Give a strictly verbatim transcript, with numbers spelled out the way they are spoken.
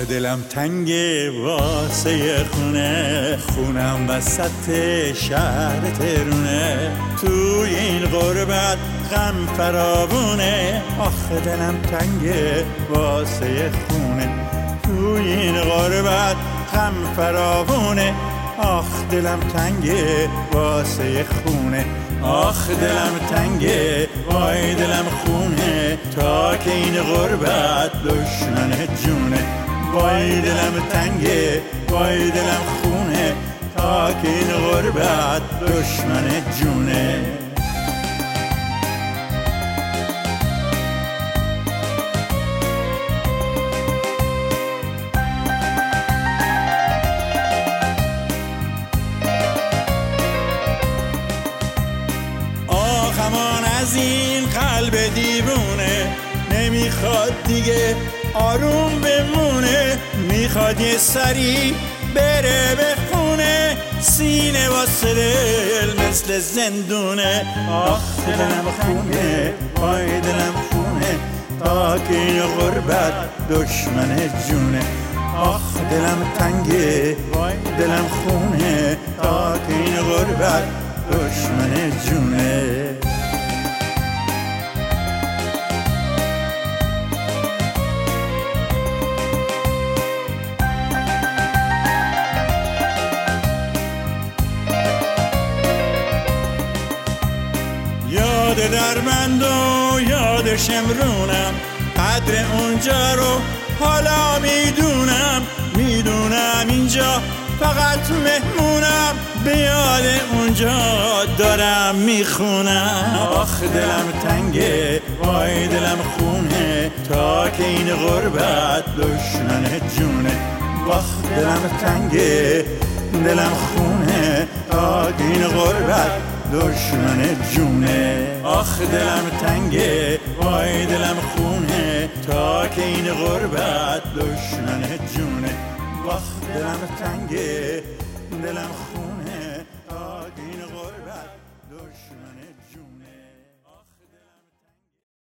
آخ دلم تنگه واسه خونه، خونم وسط شهر تهرونه، توی این غربت غم فراوونه. آخ دلم تنگه واسه خونه، توی این غربت غم فراوونه. آخ دلم تنگه واسه خونه، آخ دلم تنگه وای دلم خونه، تا که این غربت دشمن جونه. وای دلم تنگه وای دلم خونه، تا که این غربت دشمن جونه. آخمان از این قلب دیوونه، نمیخواد دیگه آروم بمونه، میخواد یه سری بره به خونه، سینه واسه دل مثل زندونه. آخ دلم خونه وای دلم خونه، تا که این غربت دشمن جونه. آخ دلم تنگه وای دلم خونه، تا که این غربت دشمن جونه. یاد دربند و یاد شمرونم، قدر اونجا رو حالا میدونم، میدونم اینجا فقط مهمونم، به یاد اونجا دارم میخونم. آخ دلم تنگه وای دلم خونه، تا که این غربت دشمن جونه. آخ دلم تنگه دلم خونه، تا که این غربت دشمن جونه. آخ دلم تنگه وای دلم خونه، تا که این غربت دشمن جونه. آخ دلم تنگه دلم خونه، تا که این غربت دشمن جونه.